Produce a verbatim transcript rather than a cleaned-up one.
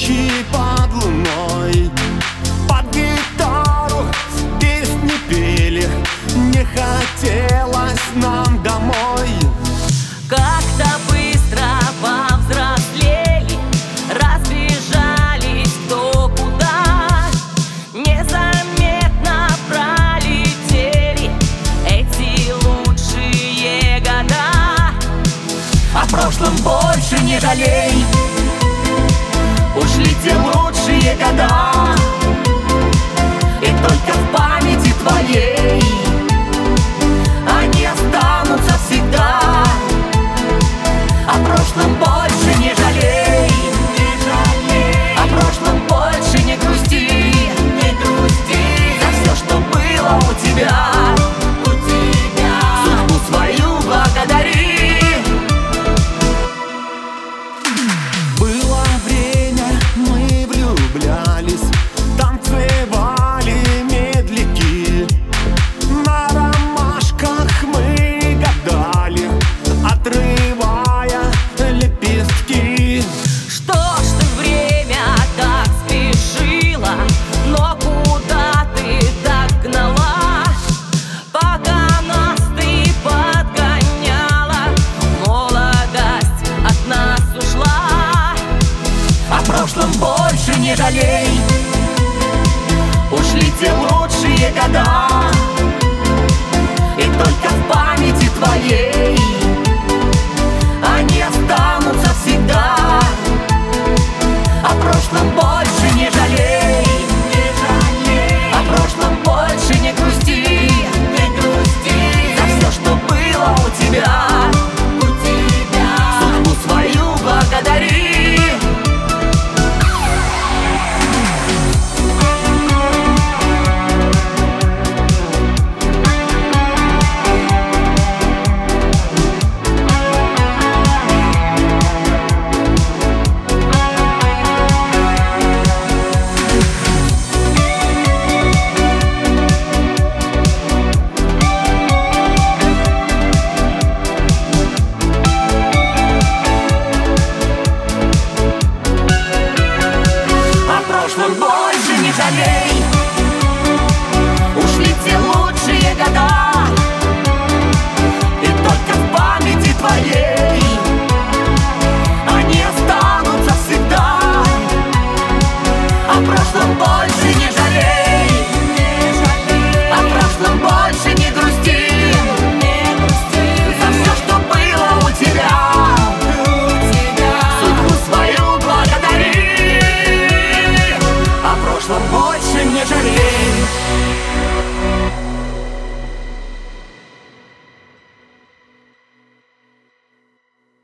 ночи под луной, под гитару песни пели, не хотелось нам домой. Как-то быстро повзрослели, разбежались кто куда, незаметно пролетели эти лучшие года. О прошлом больше не жалей, ушли те лучшие года, и только в памяти твоей они останутся всегда. О прошлом больше не жалей, не жалей. О прошлом больше не грусти, не грусти. За все, что было у тебя, у тебя. Судьбу свою благодари. Было время, мы влюблялись, танцевали медляки, на ромашках мы гадали, отрывая лепестки. Что ж ты, время, так спешила, но куда ты так гнала? Пока нас ты подгоняла, молодость от нас ушла. О прошлом больше не жалей, ушли те лучшие года, и только в памяти твоей они останутся всегда. О прошлом больше не жалей, не жалей. О прошлом больше не грусти, не грусти. За все, что было у тебя, у тебя. Судьбу свою благодари. Больше не жалей, ушли те лучшие года, и только в памяти твоей они останутся всегда. О прошлом больше не